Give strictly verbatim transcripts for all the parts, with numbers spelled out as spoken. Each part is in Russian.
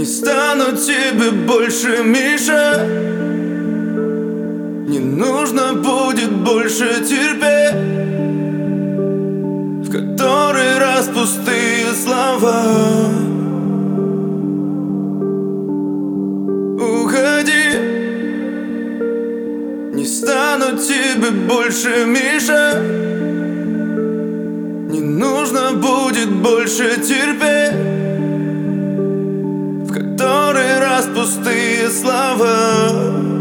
стану тебе больше, Миша. Не нужно будет больше терпеть в который раз пустые слова. Уходи, не стану тебе больше, Миша. Не нужно будет больше терпеть в который раз пустые слова.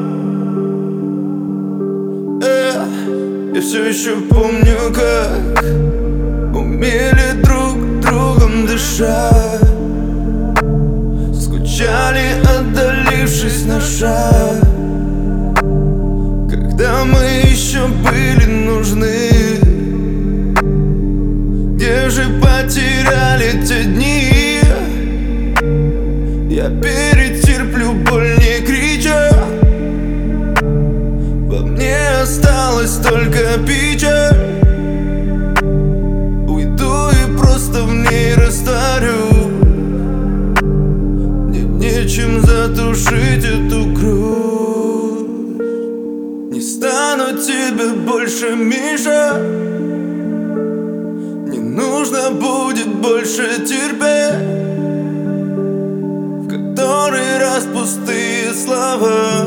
Эх, я все еще помню, как умели друг другом дышать, скучали, отдалившись на шаг, когда мы еще были нужны. Где же потеряли те дни? Я перетерплю боль, не крича. Во мне осталась только печаль. Уйду и просто в ней растворю. Мне нечем затушить эту грусть. Не стану тебе больше, Миша. Не нужно будет больше терпеть в который раз пустые слова.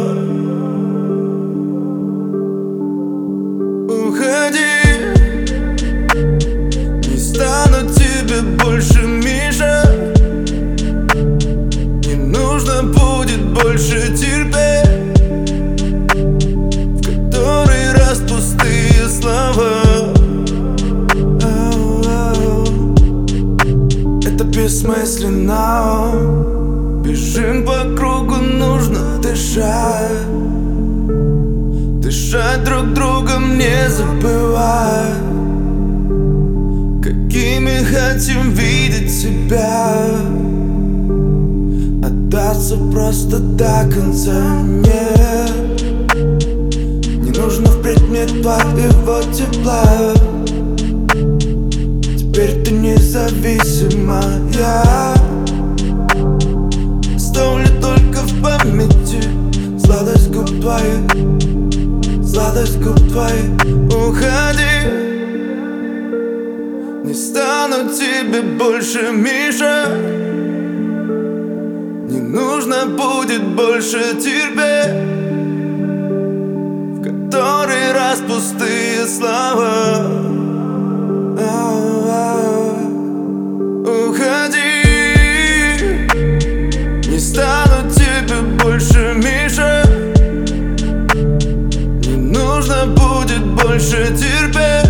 Уходи, не стану тебе больше, Миша. Не нужно будет больше терпеть в который раз пустые слова. Это бессмысленно. Бежим по кругу, нужно дышать. Дышать друг другом, не забывай, какими хотим видеть себя. Отдаться просто до конца нет. Не нужно впредь мне твоего тепла. Теперь ты независимая. Оставлю только в памяти сладость губ твоих, сладость губ твоих. Уходи, не стану тебе больше, Миша. Не нужно будет больше терпеть в который раз пустые слова. Уходи, не стану тебе больше, Миша. Не нужно будет больше терпеть